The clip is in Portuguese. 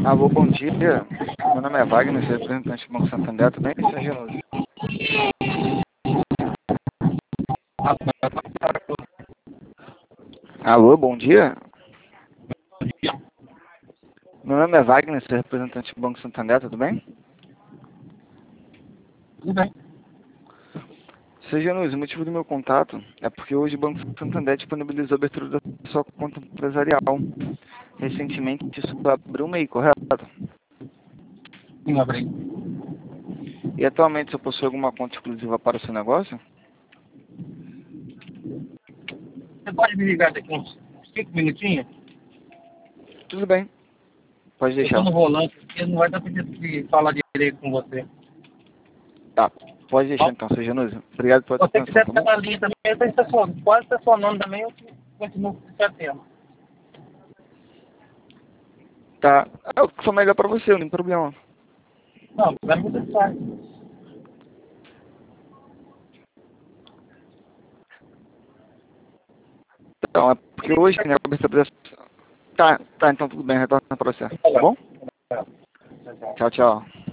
Alô, bom dia. Meu nome é Wagner, sou representante do Banco Santander, tudo bem, Sérgio? Alô, bom dia. Meu nome é Wagner, sou representante do Banco Santander, tudo bem? Tudo bem. Sérgio, o motivo do meu contato é porque hoje o Banco Santander disponibilizou a abertura da sua conta empresarial. Recentemente isso abriu um MEI, correto? Sim, abri. E atualmente você possui alguma conta exclusiva para o seu negócio? Você pode me ligar daqui uns 5 minutinhos? Tudo bem, pode Eu estou deixar. no volante, porque não vai dar tempo de falar direito com você. Tá, pode deixar Bom, então, Sérgio. Obrigado pela se sua você atenção, quiser tá ficar bom? na linha também, eu estou estacionando. Quase estacionando também, eu continuo chateando. Tá, é o que for melhor para você, não tem problema. Não, agora você sai. Então, é porque hoje, né, a abertura da... Tá, então tudo bem, retorna para você, tá bom? Tchau, tchau. Tchau, tchau.